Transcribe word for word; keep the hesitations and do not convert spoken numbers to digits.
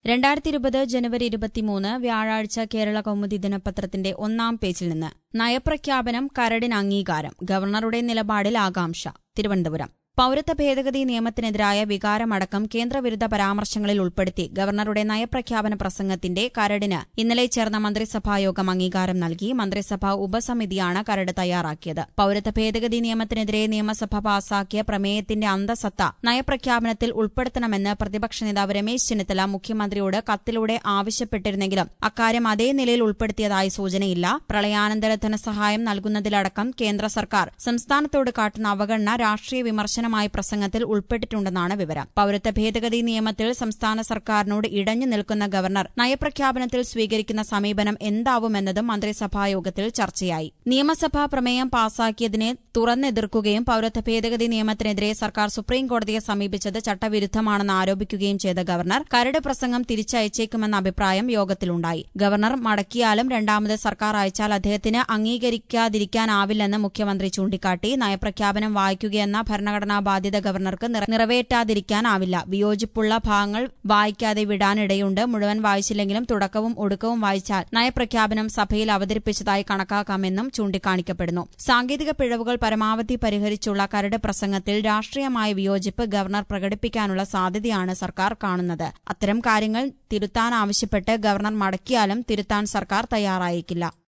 രണ്ടായിരത്തി ഇരുപത് ജനുവരി ഇരുപത്തിമൂന്ന് വ്യാഴാഴ്ച കേരള കൗമുദി ദിനപത്രത്തിന്റെ ഒന്നാം പേജിൽ നിന്ന് നയപ്രഖ്യാപനം കരടിന് അംഗീകാരം ഗവർണറുടെ നിലപാടിൽ ആകാംക്ഷ തിരുവനന്തപുരം പൌരത്വ ഭേദഗതി നിയമത്തിനെതിരായ വികാരമടക്കം കേന്ദ്രവിരുദ്ധ പരാമർശങ്ങളിൽ ഉൾപ്പെടുത്തി ഗവർണറുടെ നയപ്രഖ്യാപന പ്രസംഗത്തിന്റെ കരടിന് ഇന്നലെ ചേർന്ന മന്ത്രിസഭായോഗം അംഗീകാരം നൽകി. മന്ത്രിസഭാ ഉപസമിതിയാണ് കരട് തയ്യാറാക്കിയത്. പൌരത്വ ഭേദഗതി നിയമത്തിനെതിരെ നിയമസഭ പാസാക്കിയ പ്രമേയത്തിന്റെ അന്തസത്ത നയപ്രഖ്യാപനത്തിൽ ഉൾപ്പെടുത്തണമെന്ന് പ്രതിപക്ഷ നേതാവ് രമേശ് ചെന്നിത്തല മുഖ്യമന്ത്രിയോട് കത്തിലൂടെ ആവശ്യപ്പെട്ടിരുന്നെങ്കിലും അക്കാര്യം അതേ നിലയിൽ ഉൾപ്പെടുത്തിയതായി സൂചനയില്ല. പ്രളയാനന്തര ധനസഹായം നൽകുന്നതിലടക്കം കേന്ദ്ര സർക്കാർ സംസ്ഥാനത്തോട് കാട്ടുന്ന അവഗണന രാഷ്ട്രീയ വിമർശനം മായി പ്രസംഗത്തിൽ ഉൾപ്പെട്ടിട്ടുണ്ടെന്നാണ് വിവരം. പൌരത്വ ഭേദഗതി നിയമത്തിൽ സംസ്ഥാന സർക്കാരിനോട് ഇടഞ്ഞു നിൽക്കുന്ന ഗവർണർ നയപ്രഖ്യാപനത്തിൽ സ്വീകരിക്കുന്ന സമീപനം എന്താവുമെന്നതും മന്ത്രിസഭായോഗത്തിൽ ചർച്ചയായി. നിയമസഭാ പ്രമേയം പാസാക്കിയതിനെ തുറന്നെതിർക്കുകയും പൌരത്വ ഭേദഗതി നിയമത്തിനെതിരെ സർക്കാർ സുപ്രീംകോടതിയെ സമീപിച്ചത് ചട്ടവിരുദ്ധമാണെന്ന് ആരോപിക്കുകയും ചെയ്ത ഗവർണർ കരട് പ്രസംഗം തിരിച്ചയച്ചേക്കുമെന്ന അഭിപ്രായം യോഗത്തിലുണ്ടായി. ഗവർണർ മടക്കിയാലും രണ്ടാമത് സർക്കാർ അയച്ചാൽ അദ്ദേഹത്തിന് അംഗീകരിക്കാതിരിക്കാനാവില്ലെന്ന് മുഖ്യമന്ത്രി ചൂണ്ടിക്കാട്ടി. നയപ്രഖ്യാപനം വായിക്കുകയെന്ന ഭരണഘടനാ ബാധ്യത ഗവർണർക്ക് നിറവേറ്റാതിരിക്കാനാവില്ല. വിയോജിപ്പുള്ള ഭാഗങ്ങൾ വായിക്കാതെ വിടാനിടയുണ്ട്. മുഴുവൻ വായിച്ചില്ലെങ്കിലും തുടക്കവും ഒടുക്കവും വായിച്ചാൽ നയപ്രഖ്യാപനം സഭയിൽ അവതരിപ്പിച്ചതായി കണക്കാക്കാമെന്നും ചൂണ്ടിക്കാണിക്കപ്പെടുന്നു. സാങ്കേതിക പിഴവുകൾ പരമാവധി പരിഹരിച്ചുള്ള കരട് പ്രസംഗത്തിൽ രാഷ്ട്രീയമായ വിയോജിപ്പ് ഗവർണർ പ്രകടിപ്പിക്കാനുള്ള സാധ്യതയാണ് സർക്കാർ കാണുന്നത്. അത്തരം കാര്യങ്ങൾ തിരുത്താനാവശ്യപ്പെട്ട് ഗവർണർ മടക്കിയാലും തിരുത്താൻ സർക്കാർ തയ്യാറായേക്കില്ല.